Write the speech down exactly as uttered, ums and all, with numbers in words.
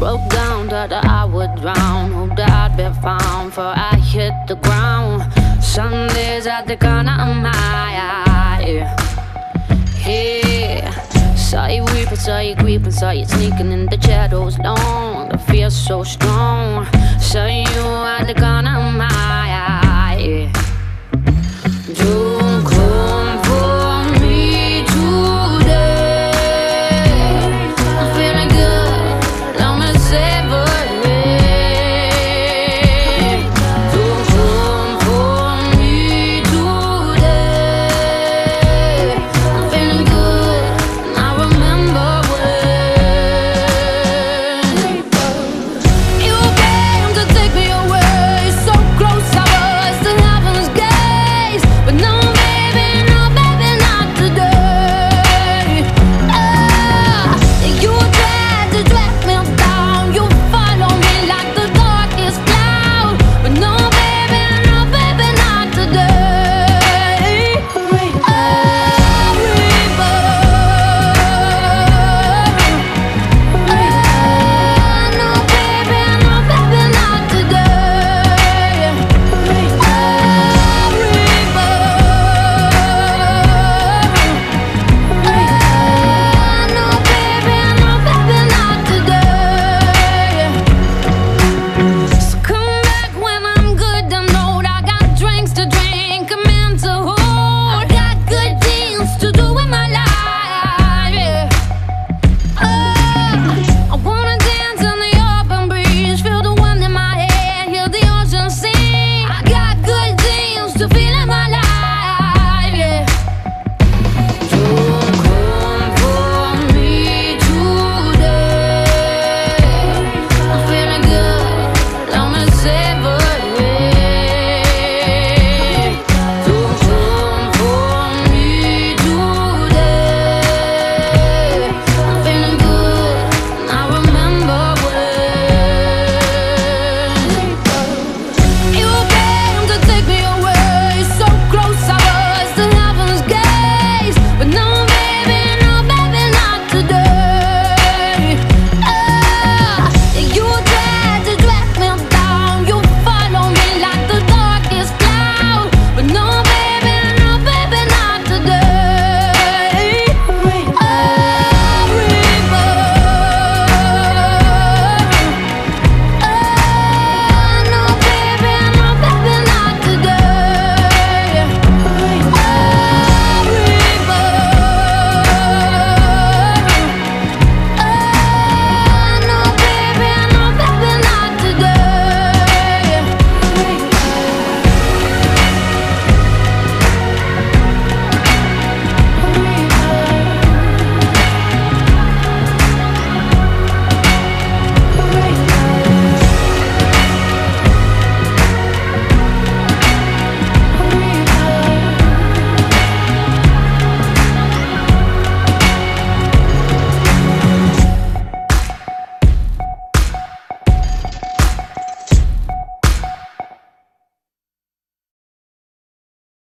Broke down, thought that I would drown. Hoped I'd be found before I hit the ground. Sundays at the corner of my eye. Yeah, saw you weeping, saw you creeping, saw you sneaking in the shadows long. The fear so strong. Saw you at the corner of my eye.